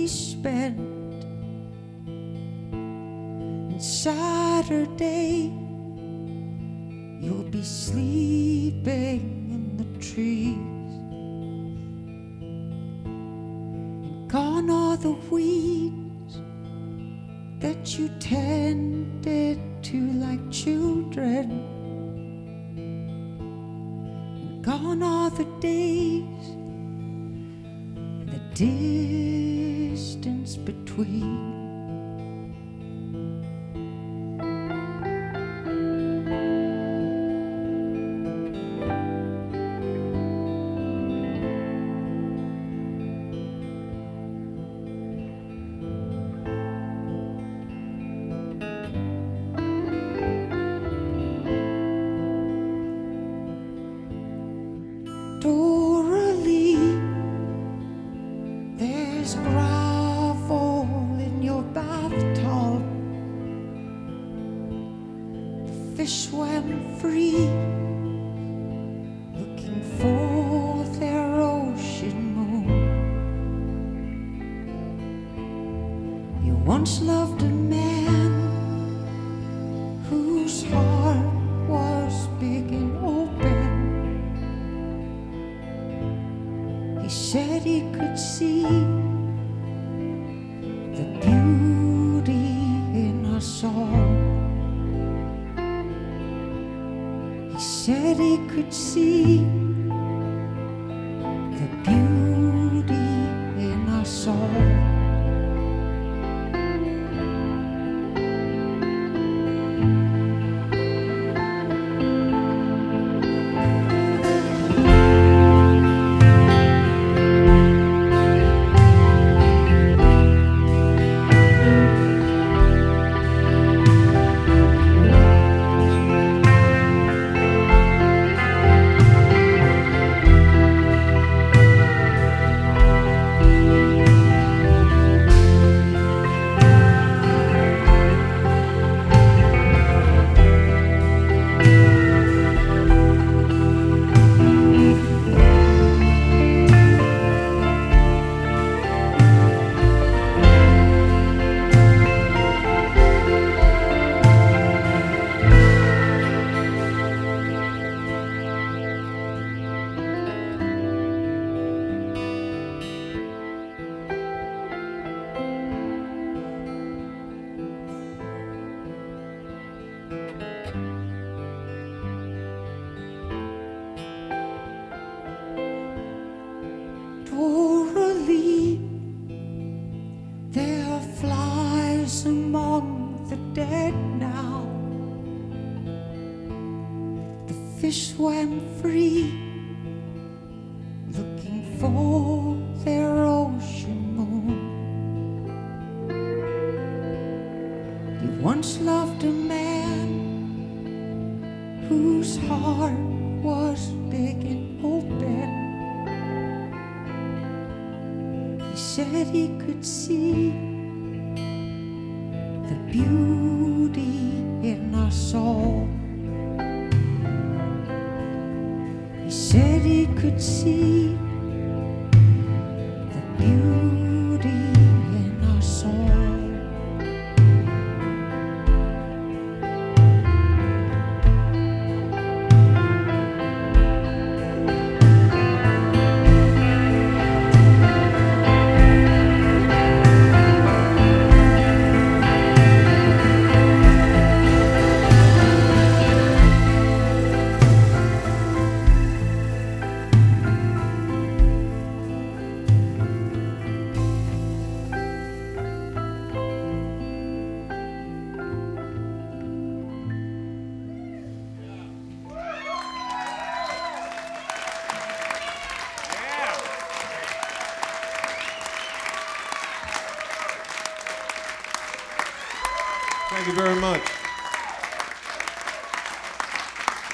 be spent. And Saturday you'll be sleeping in the trees. And gone are the weeds that you tended to like children. And gone are the days, the distance between. Doralee, there's gravel in your bathtub. The fish swam free, looking for their ocean moon. You once loved a man whose heart was big and open. He said he could see the beauty in us all. He said he could see the beauty in us all. Doralee, there are flies among the dead now. The fish swam free, looking for their ocean moon. You once loved a man whose heart was big and open. He said he could see the beauty in us all. He said he could see the beauty in us all. Thank you very much.